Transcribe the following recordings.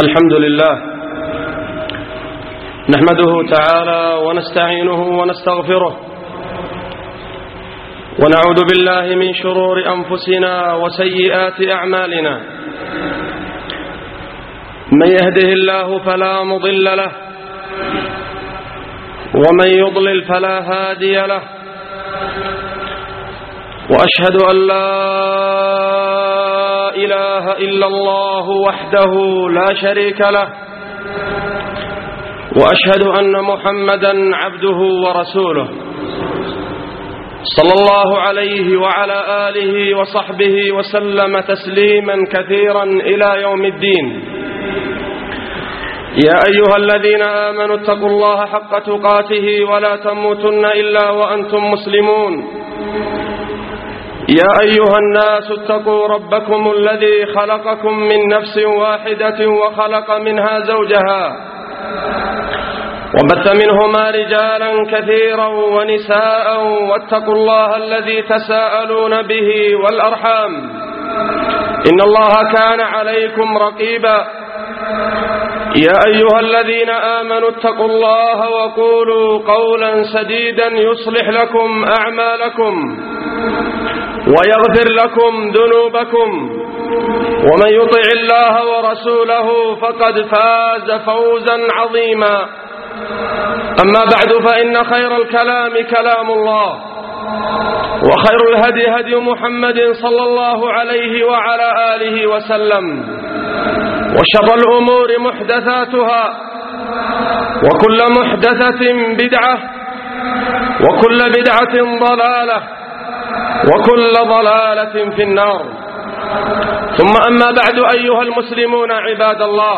الحمد لله نحمده تعالى ونستعينه ونستغفره ونعوذ بالله من شرور أنفسنا وسيئات أعمالنا. من يهده الله فلا مضل له ومن يضلل فلا هادي له، وأشهد أن لا إله إلا الله وحده لا شريك له، وأشهد أن محمدا عبده ورسوله صلى الله عليه وعلى آله وصحبه وسلم تسليما كثيرا إلى يوم الدين. يا أيها الذين آمنوا اتقوا الله حق تقاته ولا تموتن إلا وأنتم مسلمون. يا أيها الناس اتقوا ربكم الذي خلقكم من نفس واحدة وخلق منها زوجها وبث منهما رجالا كثيرا ونساء، واتقوا الله الذي تساءلون به والأرحام إن الله كان عليكم رقيبا. يا أيها الذين آمنوا اتقوا الله وقولوا قولا سديدا يصلح لكم أعمالكم ويغفر لكم ذنوبكم، ومن يطع الله ورسوله فقد فاز فوزا عظيما. أما بعد، فإن خير الكلام كلام الله، وخير الهدي هدي محمد صلى الله عليه وعلى آله وسلم، وشر الأمور محدثاتها، وكل محدثة بدعة، وكل بدعة ضلالة، وكل ضلالة في النار. ثم أما بعد، أيها المسلمون عباد الله،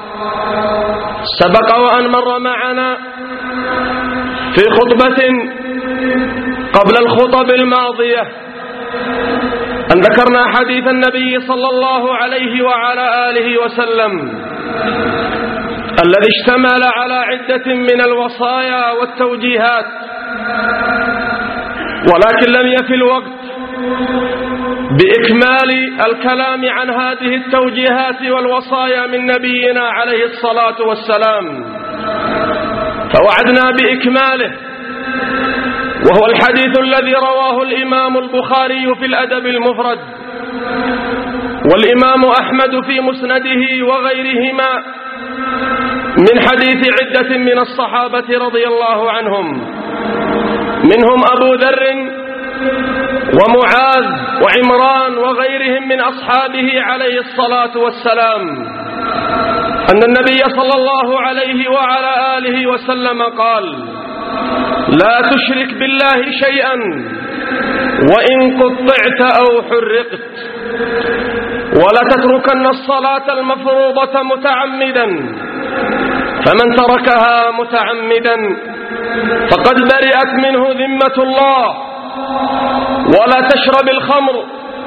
سبق وأن مر معنا في خطبة قبل الخطب الماضية أن ذكرنا حديث النبي صلى الله عليه وعلى آله وسلم الذي اشتمل على عدة من الوصايا والتوجيهات، ولكن لم يفي الوقت بإكمال الكلام عن هذه التوجيهات والوصايا من نبينا عليه الصلاة والسلام، فوعدنا بإكماله، وهو الحديث الذي رواه الإمام البخاري في الأدب المفرد، والإمام أحمد في مسنده وغيرهما، من حديث عدة من الصحابة رضي الله عنهم، منهم أبو ذر ومعاذ وعمران وغيرهم من أصحابه عليه الصلاة والسلام، أن النبي صلى الله عليه وعلى آله وسلم قال: لا تشرك بالله شيئا وإن قطعت أو حرقت، ولا تتركن الصلاة المفروضة متعمدا، فمن تركها متعمدا فقد برئت منه ذمة الله، ولا تشرب الخمر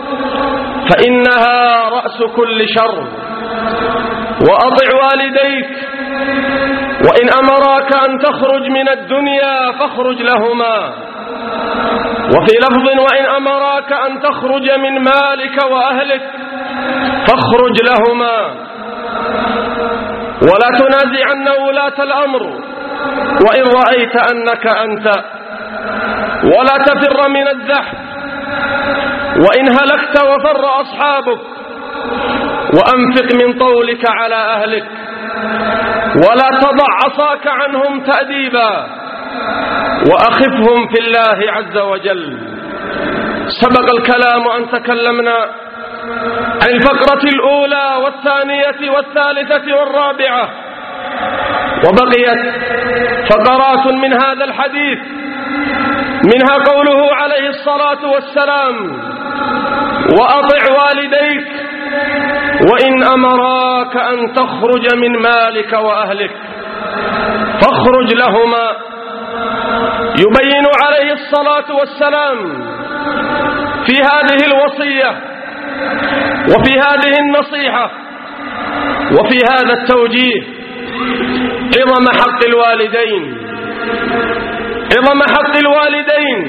فإنها رأس كل شر، وأطع والديك وإن أمراك أن تخرج من الدنيا فاخرج لهما، وفي لفظ: وإن أمراك أن تخرج من مالك وأهلك فاخرج لهما، ولا تنازعن ولاة الأمر وإن رأيت أنك أنت، ولا تفر من الزحف وإن هلكت وفر أصحابك، وأنفق من طولك على أهلك، ولا تضع عصاك عنهم تأديبا، وأخفهم في الله عز وجل. سبق الكلام أن تكلمنا عن الفقرة الأولى والثانية والثالثة والرابعة، وبقيت فقرات من هذا الحديث، منها قوله عليه الصلاة والسلام: وأطع والديك وإن أمراك أن تخرج من مالك وأهلك فاخرج لهما. يبين عليه الصلاة والسلام في هذه الوصية وفي هذه النصيحة وفي هذا التوجيه عظم حق الوالدين، عظم حق الوالدين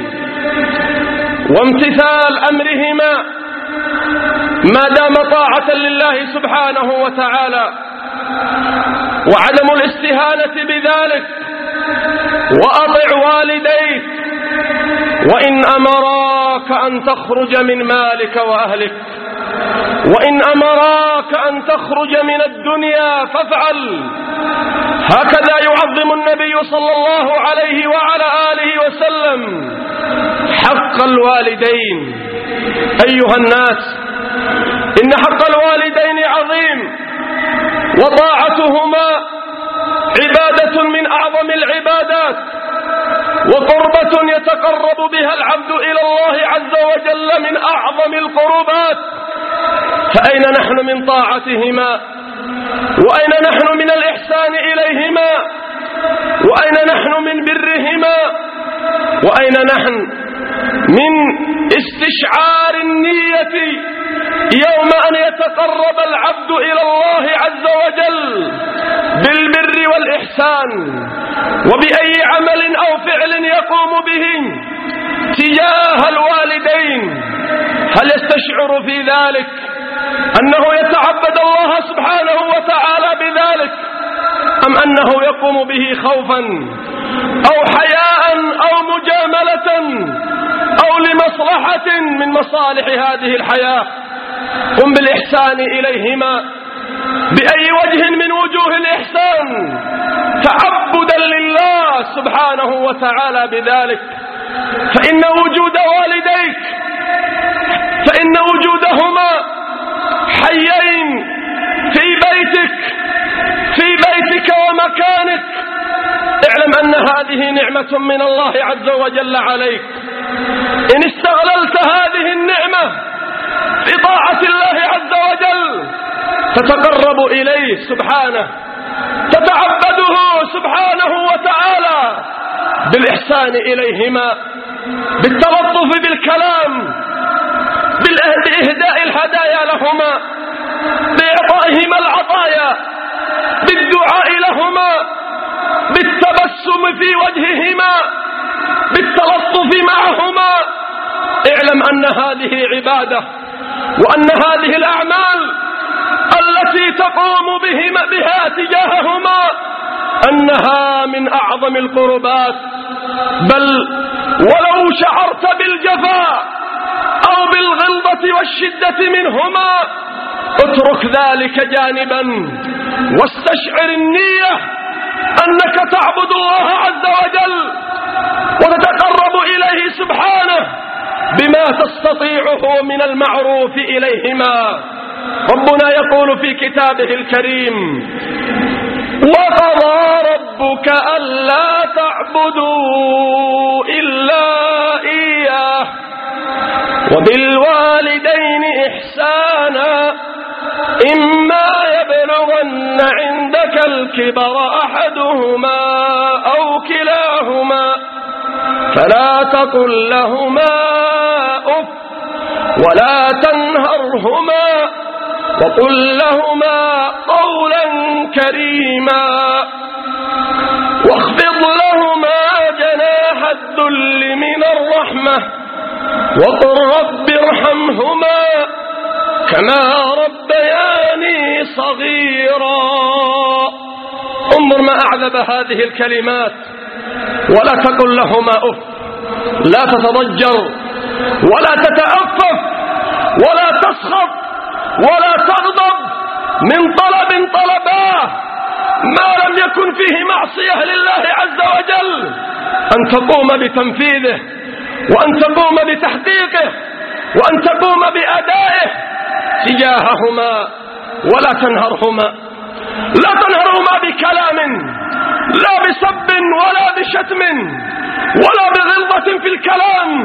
وامتثال أمرهما ما دام طاعة لله سبحانه وتعالى، وعدم الاستهانة بذلك. وأطع والديك وإن أمراك أن تخرج من مالك وأهلك، وإن أمراك أن تخرج من الدنيا فافعل. هكذا يعظم النبي صلى الله عليه وعلى آله وسلم حق الوالدين. أيها الناس، إن حق الوالدين عظيم، وطاعتهما عبادة من أعظم العبادات، وقربة يتقرب بها العبد إلى الله عز وجل من أعظم القربات. فأين نحن من طاعتهما؟ وأين نحن من الإحسان إليهما؟ وأين نحن من برهما؟ وأين نحن من استشعار النية يوم أن يتقرب العبد إلى الله عز وجل بالبر والإحسان، وبأي عمل أو فعل يقوم به تجاه الوالدين؟ هل يستشعر في ذلك أنه يتعبد الله سبحانه وتعالى بذلك، أم أنه يقوم به خوفا أو حياء أو مجاملة أو لمصلحة من مصالح هذه الحياة؟ قم بالإحسان إليهما بأي وجه من وجوه الإحسان، تعبدا لله سبحانه وتعالى بذلك. فإن وجود والديك، فإن وجودهما حيين في بيتك ومكانك، اعلم أن هذه نعمة من الله عز وجل عليك. إن استغللت هذه النعمة في طاعة الله عز وجل تتقرب إليه سبحانه، تتعبده سبحانه وتعالى بالإحسان إليهما، بالتلطف بالكلام، بإهداء الهدايا لهما، بإعطائهما العطايا، بالدعاء لهما، بالتبسم في وجههما، بالتلطف معهما. اعلم أن هذه عبادة، وأن هذه الأعمال التي تقوم بها تجاههما أنها من أعظم القربات. بل ولو شعرت بالجفاء أو بالغلظة والشدة منهما اترك ذلك جانبا، واستشعر النية أنك تعبد الله عز وجل وتتقرب إليه سبحانه بما تستطيعه من المعروف إليهما. ربنا يقول في كتابه الكريم: وقضى ربك ألا تعبدوا إلا إياه وبالوالدين إحسانا إما يبلغن عندك الكبر أحدهما أو كلاهما فلا تقل لهما أف ولا تنهرهما وقل لهما قولا كريما واخفض لهما جناح الذل من الرحمة وقل رب ارحمهما كما ربياني صغيرا. انظر ما أعذب هذه الكلمات. ولا تقل لهما أف، لا تتضجر ولا تتأفف ولا تسخط ولا تغضب من طلب طلباه ما لم يكن فيه معصية لله عز وجل، أن تقوم بتنفيذه وأن تقوم بتحقيقه وأن تقوم بأدائه تجاههما. ولا تنهرهما، لا تنهرهما بكلام، لا بسب ولا بشتم ولا بغلظة في الكلام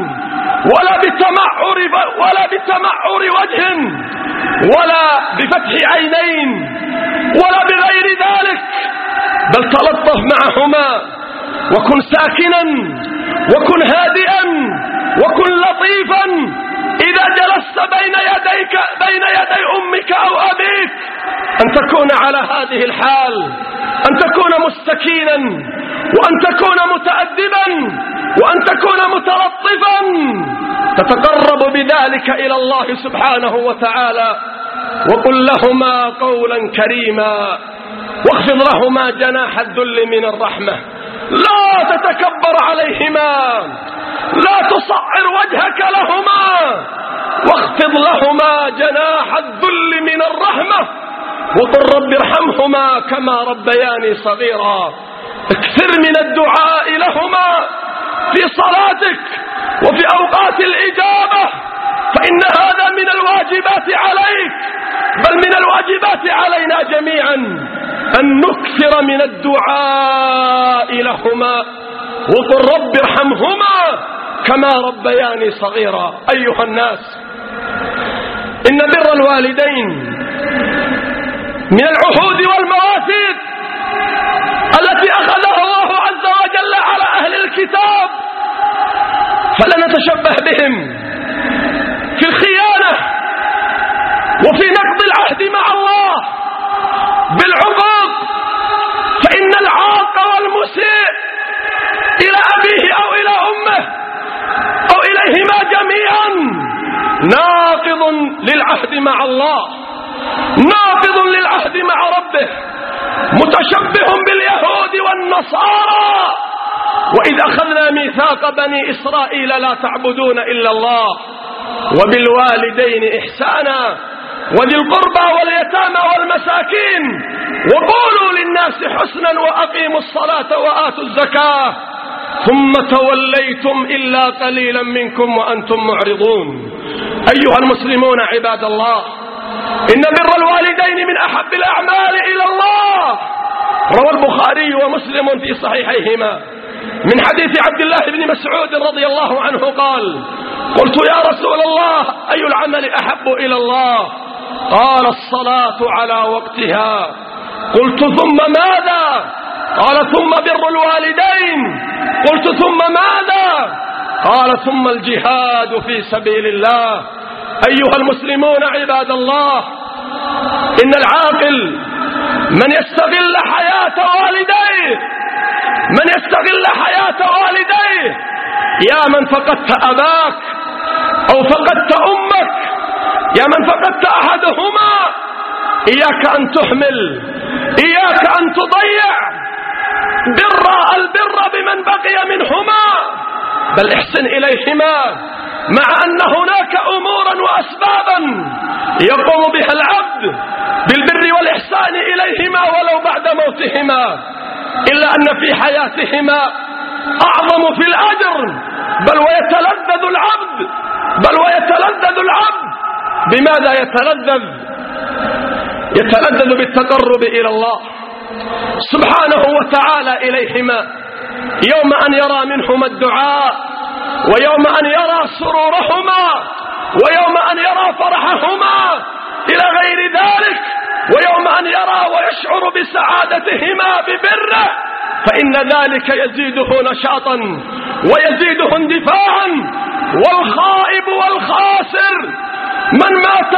ولا بتمعر وجه ولا بفتح عينين ولا بغير ذلك، بل تلطف معهما وكن ساكنا وكن هادئا وكن لطيفا. إذا جلست بين يدي أمك أو أبيك أن تكون على هذه الحال، أن تكون مستكينا وأن تكون متأدبا وأن تكون متلطفا، تتقرب بذلك إلى الله سبحانه وتعالى. وقل لهما قولا كريما. واخفض لهما جناح الذل من الرحمة، لا تتكبر عليهما، لا تصعر وجهك لهما، واخفض لهما جناح الذل من الرحمة، وقل رب ارحمهما كما ربياني صغيرا. اكثر من الدعاء لهما في صلاتك وفي أوقات الإجابة، فإن هذا من الواجبات عليك، بل من الواجبات علينا جميعا أن نكثر من الدعاء لهما، وقل رب ارحمهما كما ربياني صغيرا. أيها الناس، إن بر الوالدين من العهود والمواثيق التي أخذها الله عز وجل على أهل الكتاب، فلا نتشبه بهم في الخيانة وفي نقض العهد مع الله بالعقوق، فإن العاق والمسيء إلى أبيه أو إلى أمه أو إليهما جميعا ناقض للعهد مع الله، ناقض للعهد مع ربه، متشبه باليهود والنصارى. وإذ أخذنا ميثاق بني إسرائيل لا تعبدون إلا الله وبالوالدين إحسانا وذي القربى واليتامى والمساكين وقولوا للناس حسنا وأقيموا الصلاة وآتوا الزكاة ثم توليتم إلا قليلا منكم وأنتم معرضون. أيها المسلمون عباد الله، إن بر الوالدين من أحب الأعمال إلى الله. روى البخاري ومسلم في صحيحيهما من حديث عبد الله بن مسعود رضي الله عنه قال: قلت يا رسول الله أي العمل أحب إلى الله؟ قال: الصلاة على وقتها. قلت: ثم ماذا؟ قال: ثم بر الوالدين. قلت: ثم ماذا؟ قال: ثم الجهاد في سبيل الله. أيها المسلمون عباد الله، إن العاقل من يستغل حياة والديه، من يستغل حياة والديه. يا من فقدت أباك أو فقدت أمك، يا من فقدت أحدهما، إياك أن تهمل، إياك أن تضيع البر بمن بقي منهما، بل احسن إليهما، مع أن هناك أمورا وأسبابا يقوم بها العبد بالبر والإحسان إليهما ولو بعد موتهما، إلا أن في حياتهما أعظم في الأجر، بل ويتلذذ العبد. بماذا يتلذذ بالتقرب إلى الله سبحانه وتعالى إليهما، يوم أن يرى منهما الدعاء، ويوم أن يرى سرورهما، ويوم أن يرى فرحهما إلى غير ذلك، ويوم أن يرى ويشعر بسعادتهما ببره، فإن ذلك يزيده نشاطا ويزيده اندفاعا. والخائب والخاسر من مات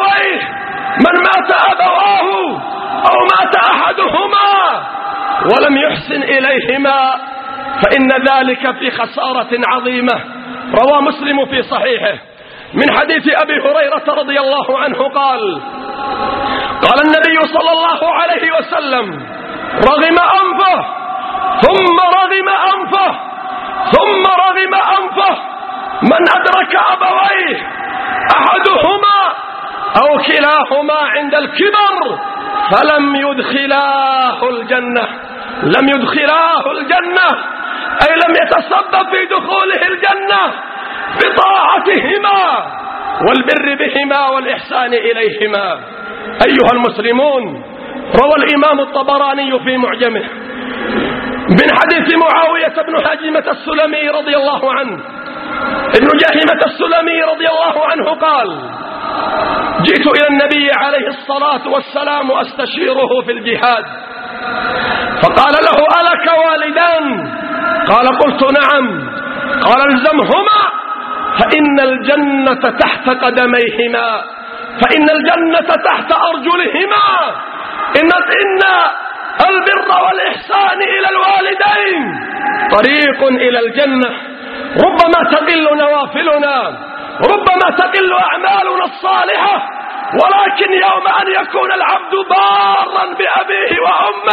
أبواه أو مات أحدهما ولم يحسن إليهما، فإن ذلك في خسارة عظيمة. روى مسلم في صحيحه من حديث أبي هريرة رضي الله عنه قال: قال النبي صلى الله عليه وسلم: رغم أنفه ثم رغم أنفه ثم رغم أنفه من أدرك أبويه أحدهما أو كلاهما عند الكبر فلم يدخلاه الجنة، لم يدخلاه الجنة، أي لم يتسبب في دخوله الجنة بطاعتهما والبر بهما والإحسان إليهما. أيها المسلمون، روى الإمام الطبراني في معجمه من حديث معاوية بن هاجمة السلمي رضي الله عنه، ابن جهيمة السلمي رضي الله عنه قال: جئت إلى النبي عليه الصلاة والسلام أستشيره في الجهاد، فقال له: ألك والدان؟ قال: قلت: نعم. قال: الزمهما فإن الجنة تحت قدميهما، فإن الجنة تحت أرجلهما. إن البر والإحسان إلى الوالدين طريق إلى الجنة. ربما تقل نوافلنا، ربما تقل أعمالنا الصالحة، ولكن يوم أن يكون العبد بارا بأبيه وأمه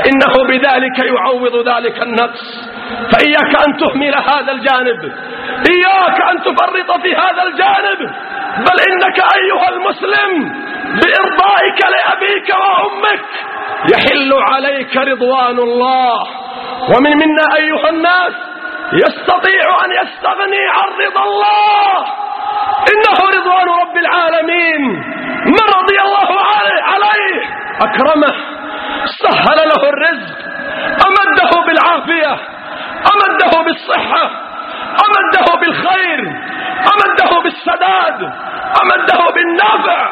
فإنه بذلك يعوض ذلك النقص. فإياك أن تهمل هذا الجانب، إياك أن تفرط في هذا الجانب، بل إنك أيها المسلم بإرضائك لأبيك وأمك يحل عليك رضوان الله. ومن منا أيها الناس يستطيع أن يستغني عن رضا الله، إنه رضوان رب العالمين. من رضي الله عليه أكرمه، سهل له الرزق، أمده بالعافية، أمده بالصحة، أمده بالخير، أمده بالسداد، أمده بالنافع.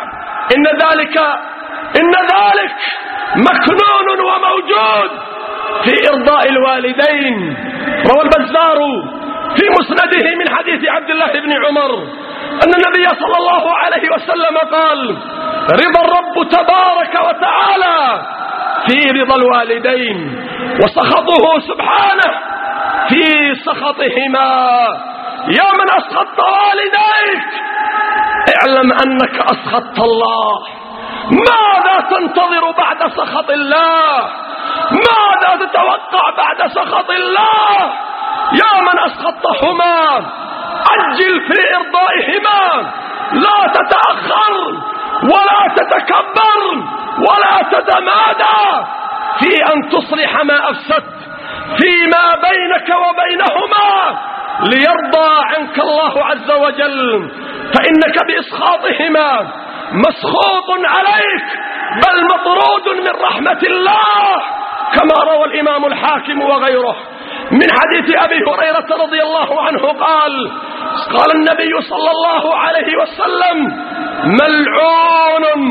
إن ذلك مكنون وموجود في إرضاء الوالدين. روى البزار في مسنده من حديث عبد الله بن عمر أن النبي صلى الله عليه وسلم قال: رضا الرب تبارك وتعالى في رضا الوالدين، وسخطه سبحانه في سخطهما. يا من أسخطت والديك اعلم أنك أسخطت الله. ماذا تنتظر بعد سخط الله؟ ماذا تتوقع بعد سخط الله؟ يا من أسخطتهما عجل في إرضائهما، لا تتأخر ولا تتكبر ولا تتمادى في أن تصلح ما أفسدت فيما بينك وبينهما ليرضى عنك الله عز وجل. فإنك بإسخاطهما مسخوط عليك، بل مطرود من رحمة الله، كما روى الإمام الحاكم وغيره من حديث أبي هريرة رضي الله عنه قال: قال النبي صلى الله عليه وسلم: ملعون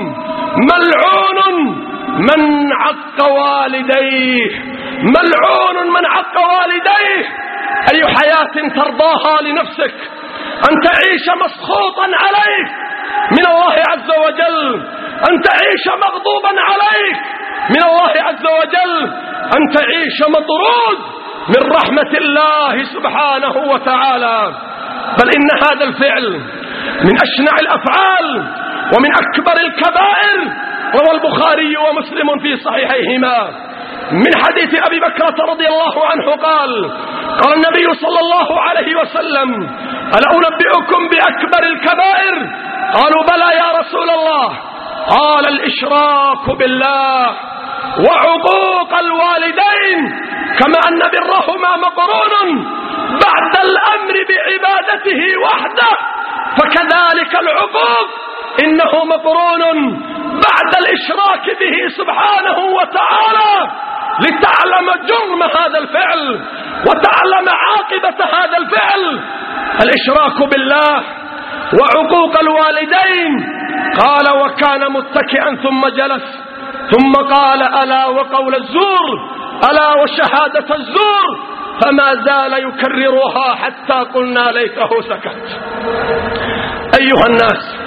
ملعون من عق والديه، ملعون من عق والديه. أي حياة ترضاها لنفسك أن تعيش مسخوطا عليك من الله عز وجل، أن تعيش مغضوبا عليك من الله عز وجل، أن تعيش مطرود من رحمة الله سبحانه وتعالى. بل إن هذا الفعل من أشنع الأفعال ومن أكبر الكبائر. روى البخاري ومسلم في صحيحيهما من حديث أبي بكرة رضي الله عنه قال: قال النبي صلى الله عليه وسلم: ألا أنبئكم بأكبر الكبائر؟ قالوا: بلى يا رسول الله. قال: الإشراك بالله وعقوق الوالدين، كما أن برهما مقرون بعد الأمر بعبادته وحده، فكذلك العقوق إنه مقرون بعد الإشراك به سبحانه وتعالى، لتعلم جرم هذا الفعل وتعلم عاقبة هذا الفعل، الإشراك بالله وعقوق الوالدين. قال: وكان متكئا ثم جلس، ثم قال: ألا وقول الزور، ألا وشهادة الزور، فما زال يكررها حتى قلنا ليته سكت. أيها الناس،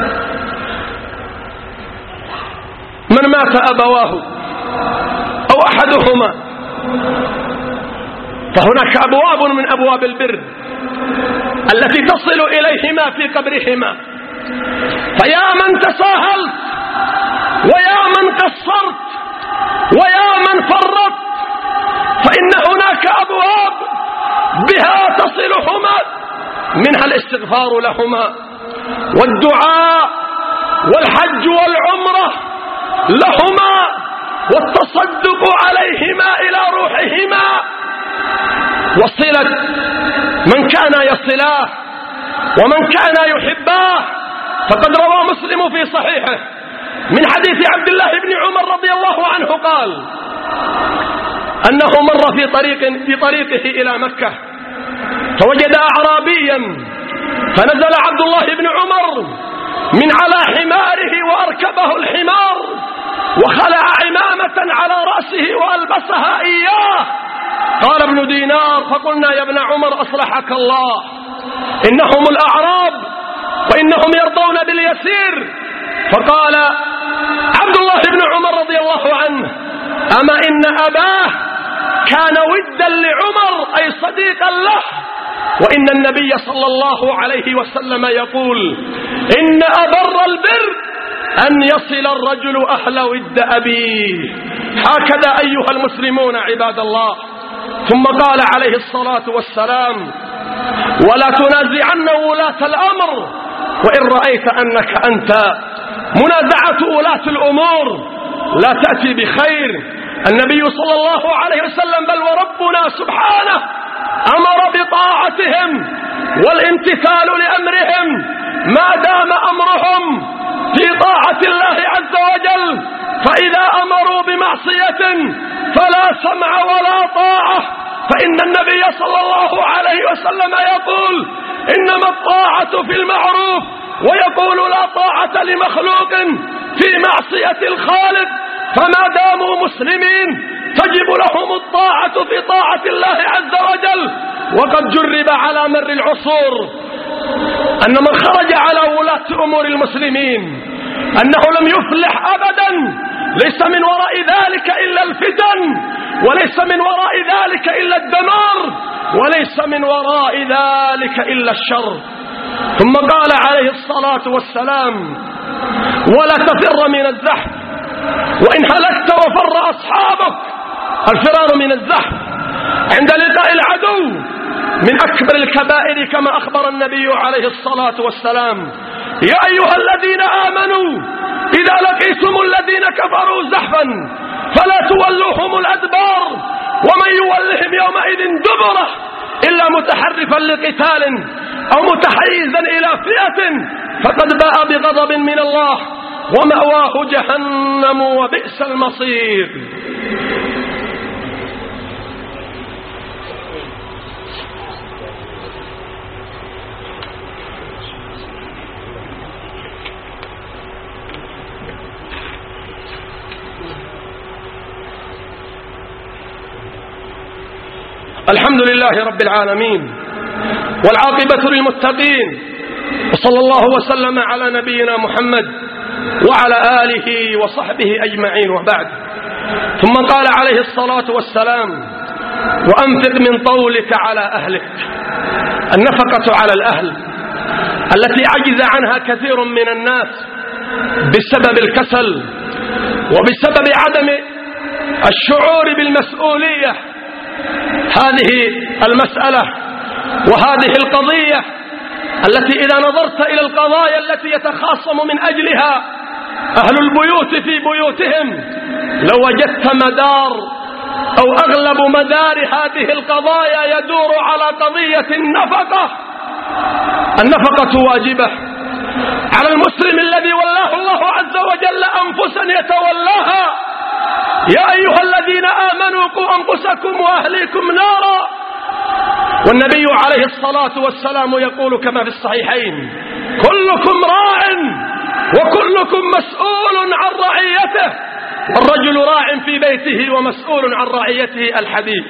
من مات أبواه أو أحدهما فهناك أبواب من أبواب البر التي تصل إليهما في قبرهما. فيا من تساهلت ويا من قصرت ويا من فرطت، فإن هناك أبواب بها تصلهما، منها الاستغفار لهما والدعاء والحج والعمرة لهما والتصدق عليهما إلى روحهما، وصلة من كان يصلاه ومن كان يحباه. فقد روى مسلم في صحيحه من حديث عبد الله بن عمر رضي الله عنه قال: أنه مر في طريقه إلى مكة فوجد أعرابيا، فنزل عبد الله بن عمر من على حماره وأركبه الحمار وخلع عمامة على رأسه وألبسها إياه. قال ابن دينار: فقلنا يا ابن عمر أصلحك الله، إنهم الأعراب وإنهم يرضون باليسير. فقال عبد الله بن عمر رضي الله عنه: أما إن أباه كان ودا لعمر، أي صديقا له، وإن النبي صلى الله عليه وسلم يقول: إن أبر البر أن يصل الرجل أهل ود أبيه. هكذا أيها المسلمون عباد الله. ثم قال عليه الصلاة والسلام: ولا تنازعن ولاة الأمر وإن رأيت أنك أنت. منازعة ولاة الأمور لا تأتي بخير. النبي صلى الله عليه وسلم بل وربنا سبحانه أمر بطاعتهم والامتثال لأمرهم ما دام أمرهم في طاعة الله عز وجل، فإذا أمروا بمعصية فلا سمع ولا طاعة، فإن النبي صلى الله عليه وسلم يقول: إنما الطاعة في المعروف، ويقول: لا طاعة لمخلوق في معصية الخالق. فما داموا مسلمين تجب لهم الطاعة في طاعة الله عز وجل. وقد جرب على مر العصور أن من خرج على ولاة أمور المسلمين أنه لم يفلح أبدا. ليس من وراء ذلك إلا الفتن، وليس من وراء ذلك إلا الدمار، وليس من وراء ذلك إلا الشر. ثم قال عليه الصلاة والسلام: ولا تفر من الزحف، وإن هلكت وفر أصحابك. الفرار من الزحف عند لقاء العدو من أكبر الكبائر كما أخبر النبي عليه الصلاة والسلام: يا أيها الذين آمنوا إذا لقيتم الذين كفروا زحفا فلا تولوهم الأدبار، ومن يولهم يومئذ دبره إلا متحرفا لقتال أو متحيزا إلى فئة فقد باء بغضب من الله ومأواه جهنم وبئس المصير. الحمد لله رب العالمين، والعاقبة للمتقين، وصلى الله وسلم على نبينا محمد وعلى آله وصحبه أجمعين، وبعد. ثم قال عليه الصلاة والسلام: وأنفق من طولك على أهلك. النفقة على الأهل التي عجز عنها كثير من الناس بسبب الكسل وبسبب عدم الشعور بالمسؤولية. هذه المسألة وهذه القضية التي إذا نظرت إلى القضايا التي يتخاصم من أجلها أهل البيوت في بيوتهم لوجدت مدار أو أغلب مدار هذه القضايا يدور على قضية النفقة. النفقة واجبة على المسلم الذي ولاه الله عز وجل أنفسا يتولاها. يا أيها الذين آمنوا قوا أنفسكم وأهليكم نارا. والنبي عليه الصلاة والسلام يقول كما في الصحيحين: كلكم راع وكلكم مسؤول عن رعيته. الرجل راع في بيته ومسؤول عن رعيته. الحديث.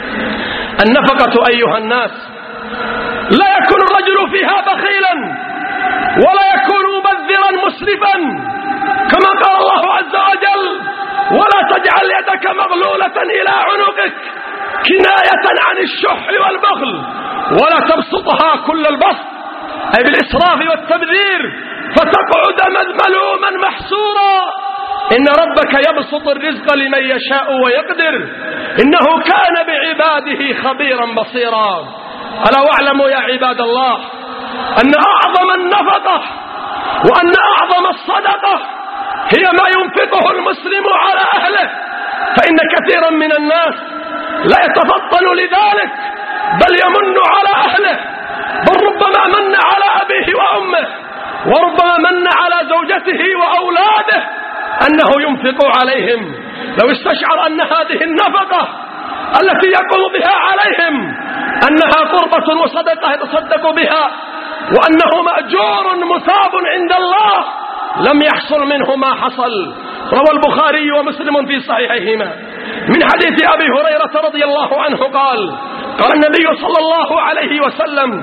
النفقة أيها الناس لا يكون الرجل فيها بخيلا ولا يكون مبذرا مسرفا، كما قال الله عز وجل: ولا تجعل يدك مغلولة إلى عنقك، كناية عن الشح والبخل، ولا تبسطها كل البسط، أي بالإسراف والتبذير، فتقعد ملوما محسورا. إن ربك يبسط الرزق لمن يشاء ويقدر، إنه كان بعباده خبيرا بصيرا. ألا واعلموا يا عباد الله أن أعظم النفقة وأن أعظم الصدقة هي ما ينفقه المسلم على أهله، فإن كثيرا من الناس لا يتفطن لذلك بل يمن على أهله، بل ربما من على أبيه وأمه، وربما من على زوجته وأولاده أنه ينفق عليهم. لو استشعر أن هذه النفقة التي يقوم بها عليهم أنها قربة وصدقة يتصدق بها وأنه مأجور مثاب عند الله لم يحصل منه ما حصل. روى البخاري ومسلم في صحيحيهما من حديث أبي هريرة رضي الله عنه قال: قال النبي صلى الله عليه وسلم: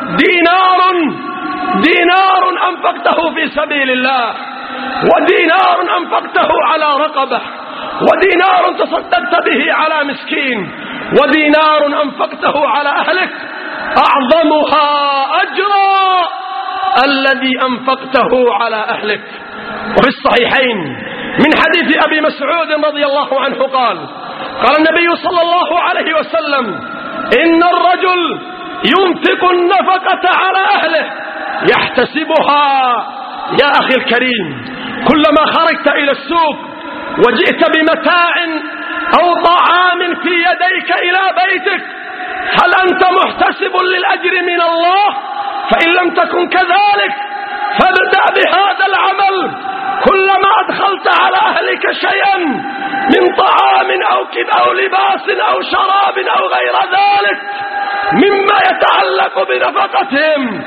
دينار أنفقته في سبيل الله، ودينار أنفقته على رقبة، ودينار تصدقت به على مسكين، ودينار أنفقته على أهلك، أعظمها أجرا الذي أنفقته على أهلك. وفي الصحيحين من حديث أبي مسعود رضي الله عنه قال النبي صلى الله عليه وسلم: إن الرجل ينفق النفقة على أهله يحتسبها. يا أخي الكريم، كلما خرجت إلى السوق وجئت بمتاع أو طعام في يديك إلى بيتك، هل أنت محتسب للأجر من الله؟ فإن لم تكن كذلك فابدأ بهذا العمل. كلما أدخلت على أهلك شيئا من طعام أو لباس أو شراب أو غير ذلك مما يتعلق بنفقتهم،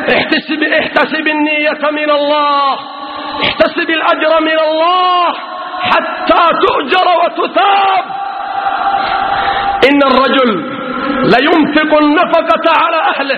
احتسب النية من الله، احتسب الأجر من الله حتى تؤجر وتثاب. إن الرجل لينفق النفقة على أهله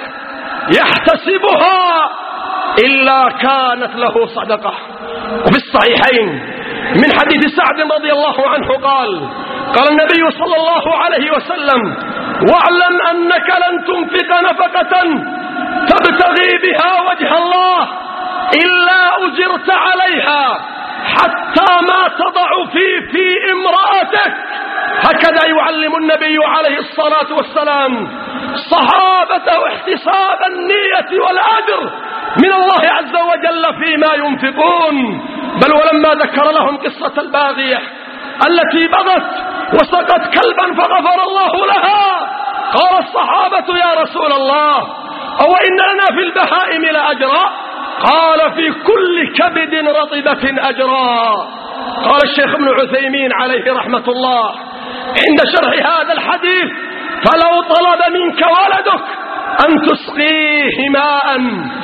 يحتسبها إلا كانت له صدقة. وفي الصحيحين من حديث سعد رضي الله عنه قال النبي صلى الله عليه وسلم: واعلم أنك لن تنفق نفقة تبتغي بها وجه الله إلا أجرت عليها حتى ما تضع في امرأتك. هكذا يعلم النبي عليه الصلاة والسلام صحابته احتساب النية والأجر من الله عز وجل فيما ينفقون. بل ولما ذكر لهم قصة الباغية التي بغت وسقت كلبا فغفر الله لها، قال الصحابة: يا رسول الله، أو إن لنا في البهائم لأجرا؟ قال: في كل كبد رطبة أجرا. قال الشيخ ابن عثيمين عليه رحمة الله عند شرح هذا الحديث: فلو طلب منك ولدك أن تسقيه ماء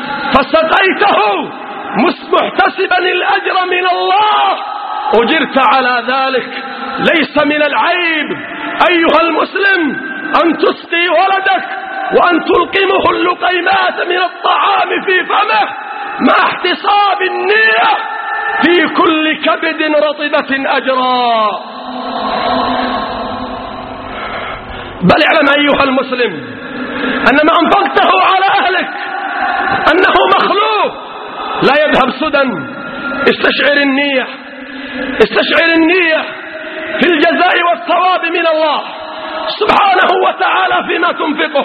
فسقيته محتسبا الأجر من الله أجرت على ذلك. ليس من العيب أيها المسلم أن تسقي ولدك وأن تلقمه اللقيمات من الطعام في فمه مع احتساب النية في كل كبد رطبة أجرا. بل اعلم أيها المسلم أن ما أنفقته على أهلك أنه مخلوق لا يذهب سدى. استشعر النية في الجزاء والثواب من الله سبحانه وتعالى فيما تنفقه.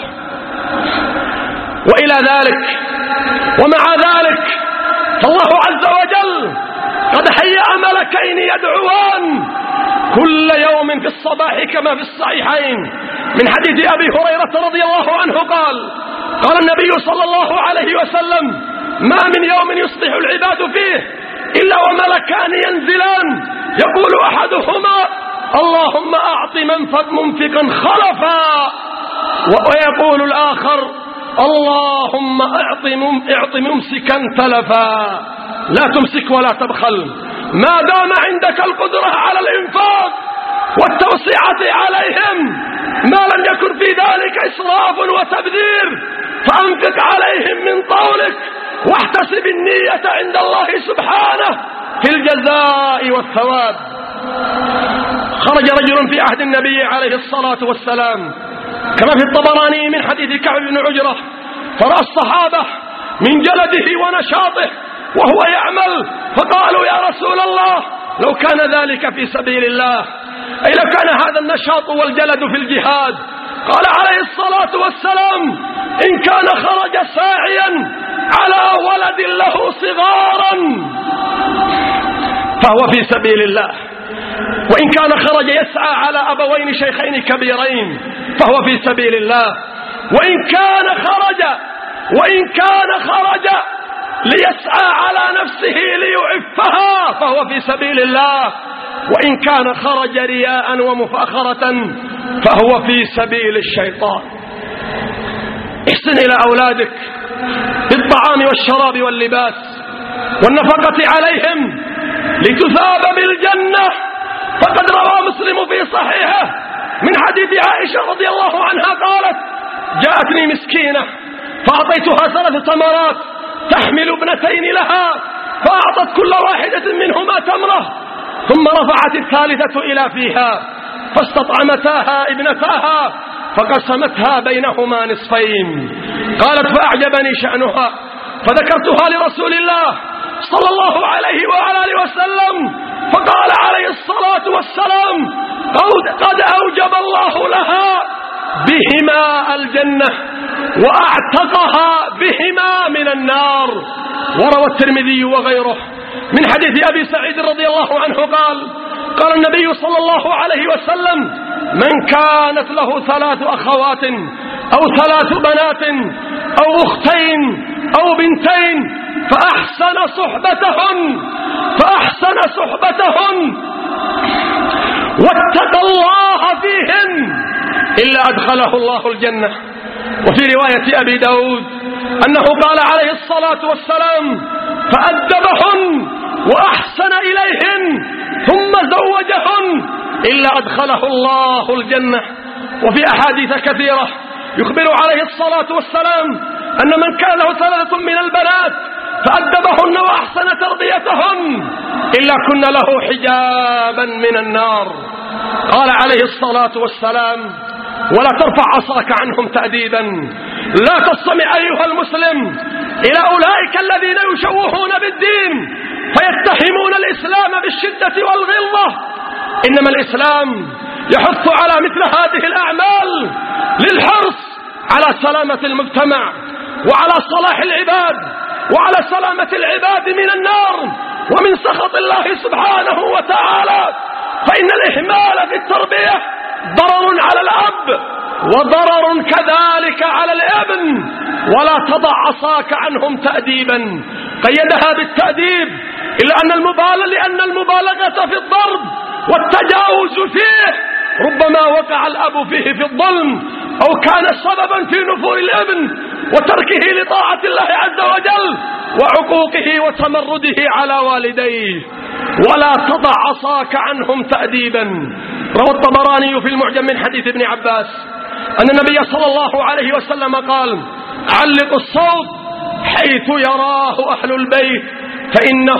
وإلى ذلك ومع ذلك فالله عز وجل قد هيأ ملكين يدعوان كل يوم في الصباح كما في الصحيحين من حديث أبي هريرة رضي الله عنه قال النبي صلى الله عليه وسلم: ما من يوم يصبح العباد فيه إلا وملكان ينزلان يقول أحدهما: اللهم أعط منفقا خلفا، ويقول الآخر: اللهم اعط ممسكا تلفا. لا تمسك ولا تبخل ما دام عندك القدرة على الإنفاق والتوسعة عليهم، ما لم يكن في ذلك إسراف وتبذير، فأنفق عليهم من طولك واحتسب النية عند الله سبحانه في الجزاء والثواب. خرج رجل في عهد النبي عليه الصلاة والسلام كما في الطبراني من حديث كعب بن عجرة، فرأى الصحابة من جلده ونشاطه وهو يعمل، فقالوا: يا رسول الله، لو كان ذلك في سبيل الله، أي لو كان هذا النشاط والجلد في الجهاد. قال عليه الصلاة والسلام: إن كان خرج ساعيا على ولد له صغارا فهو في سبيل الله، وإن كان خرج يسعى على أبوين شيخين كبيرين فهو في سبيل الله، وإن كان خرج ليسعى على نفسه ليعفها فهو في سبيل الله، وإن كان خرج رياء ومفاخرة فهو في سبيل الشيطان. احسن إلى أولادك بالطعام والشراب واللباس والنفقة عليهم لتثاب بالجنة. فقد روى مسلم في صحيحه من حديث عائشة رضي الله عنها قالت: جاءتني مسكينة فأعطيتها 3 تمرات تحمل ابنتين لها، فأعطت كل واحدة منهما تمرة، ثم رفعت الثالثة إلى فيها فاستطعمتاها ابنتاها فقسمتها بينهما نصفين. قالت: فأعجبني شأنها فذكرتها لرسول الله صلى الله عليه وآله وسلم، فقال عليه الصلاة والسلام: قد أوجب الله لها بهما الجنة وأعتقها بهما من النار. وروى الترمذي وغيره من حديث أبي سعيد رضي الله عنه قال النبي صلى الله عليه وسلم: من كانت له 3 أخوات أو 3 بنات أو أختين أو بنتين فأحسن صحبتهن واتقى الله فيهن إلا أدخله الله الجنة. وفي رواية أبي داود أنه قال عليه الصلاة والسلام: فأدبهن وأحسن إليهن ثم زوجهن إلا أدخله الله الجنة. وفي أحاديث كثيرة يخبر عليه الصلاة والسلام أن من كان له 3 من البنات فأدبهن وأحسن تربيتهن إلا كن له حجابا من النار. قال عليه الصلاة والسلام: ولا ترفع عصاك عنهم تأديبا. لا تستمع أيها المسلم إلى أولئك الذين يشوهون بالدين فيتهمون الإسلام بالشدة والغلظة. إنما الإسلام يحث على مثل هذه الأعمال للحرص على سلامة المجتمع وعلى صلاح العباد وعلى سلامة العباد من النار ومن سخط الله سبحانه وتعالى. فإن الإهمال في التربية ضرر على الأب وضرر كذلك على الابن. ولا تضع عصاك عنهم تأديبا، قيدها بالتأديب لأن المبالغة في الضرب والتجاوز فيه ربما وقع الأب فيه في الظلم أو كان سببا في نفور الابن وتركه لطاعة الله عز وجل وعقوقه وتمرده على والديه. ولا تضع عصاك عنهم تأديبا. روى الطبراني في المعجم من حديث ابن عباس أن النبي صلى الله عليه وسلم قال: علقوا الصوت حيث يراه أهل البيت فإنه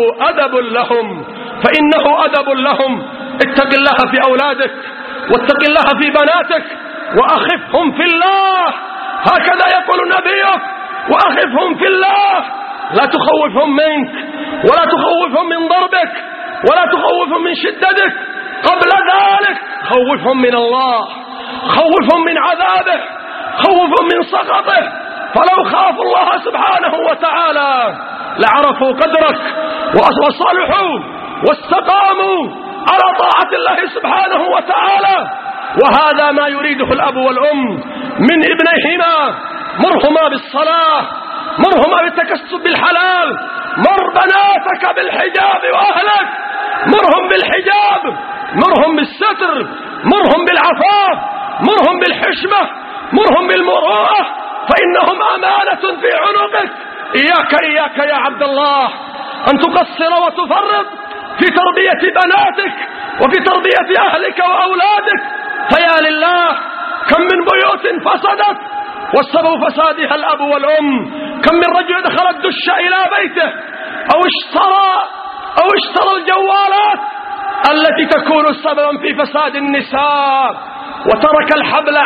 أدب لهم. اتق الله في أولادك واتق الله في بناتك وأخفهم في الله. هكذا يقول نبيك: وأخفهم في الله. لا تخوفهم منك ولا تخوفهم من ضربك ولا تخوفهم من شدتك. قبل ذلك خوفهم من الله، خوفهم من عذابه، خوفهم من سخطه. فلو خافوا الله سبحانه وتعالى لعرفوا قدرك وصلحوا واستقاموا على طاعة الله سبحانه وتعالى. وهذا ما يريده الأب والأم من ابنيهما. مرهما بالصلاة، مرهما بالتكسب بالحلال، مر بناتك بالحجاب وأهلك، مرهم بالحجاب، مرهم بالستر، مرهم بالعفاف، مرهم بالحشمة، مرهم بالمروءة، فإنهم أمانة في عنقك. إياك يا عبد الله أن تقصر وتفرط في تربية بناتك وفي تربية أهلك وأولادك. فيا لله كم من بيوت فسدت والسبب فسادها الأب والأم. كم من رجل دخل الدش إلى بيته أو اشترى الجوالات التي تكون سببا في فساد النساء وترك الحبل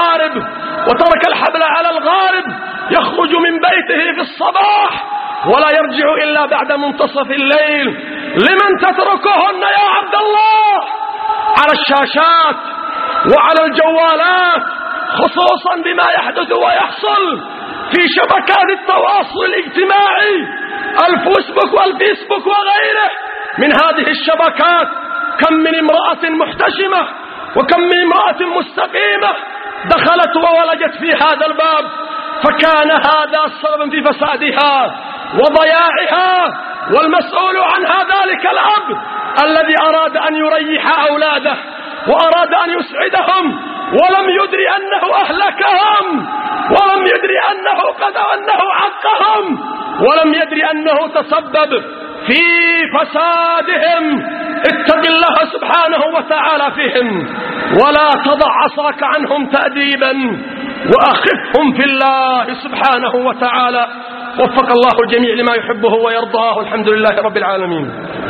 على الغارب يخرج من بيته في الصباح ولا يرجع إلا بعد منتصف الليل. لمن تتركهن يا عبد الله؟ على الشاشات وعلى الجوالات، خصوصا بما يحدث ويحصل في شبكات التواصل الاجتماعي الفيسبوك وغيره من هذه الشبكات. كم من امرأة محتشمة وكم من امرأة مستقيمة دخلت وولجت في هذا الباب، فكان هذا السبب في فسادها وضياعها. والمسؤول عنها ذلك الأب الذي أراد أن يريح أولاده وأراد أن يسعدهم ولم يدري أنه أهلكهم، ولم يدري أنه عقهم، ولم يدري أنه تسبب في فسادهم. اتق الله سبحانه وتعالى فيهم ولا تضع عصاك عنهم تأديبا وأخفهم في الله سبحانه وتعالى. وفق الله الجميع لما يحبه ويرضاه. الحمد لله رب العالمين.